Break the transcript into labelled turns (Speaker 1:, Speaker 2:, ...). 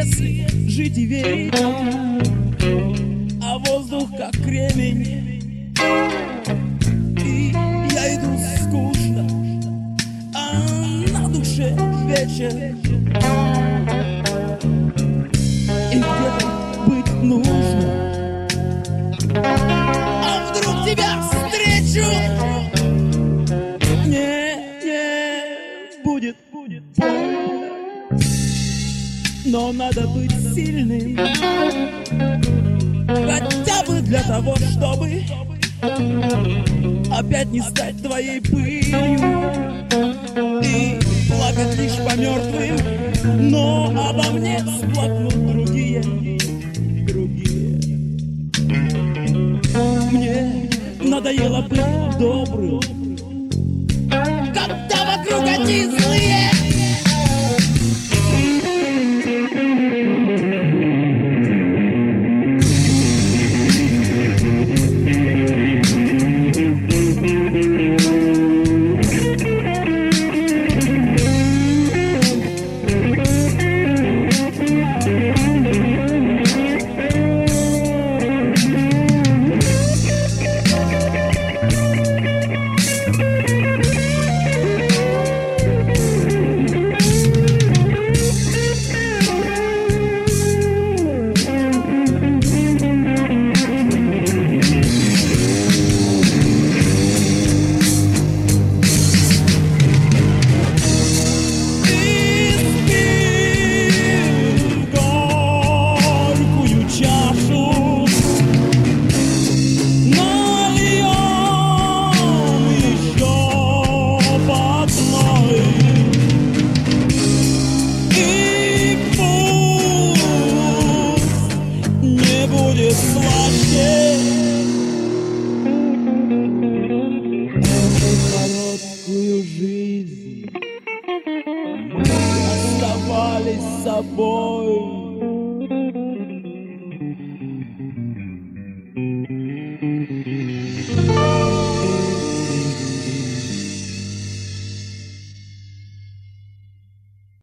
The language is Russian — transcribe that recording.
Speaker 1: если жить и верить, а воздух как кремень, и я иду скучно, а на душе вечер, и где-то быть нужно, а вдруг тебя встречу, не будет больно, но надо быть сильным, хотя бы для того, чтобы опять не стать твоей пылью и плакать лишь по мертвым, но обо мне сплакнут другие. Мне надоело быть добрым, когда вокруг одни злые. С собой.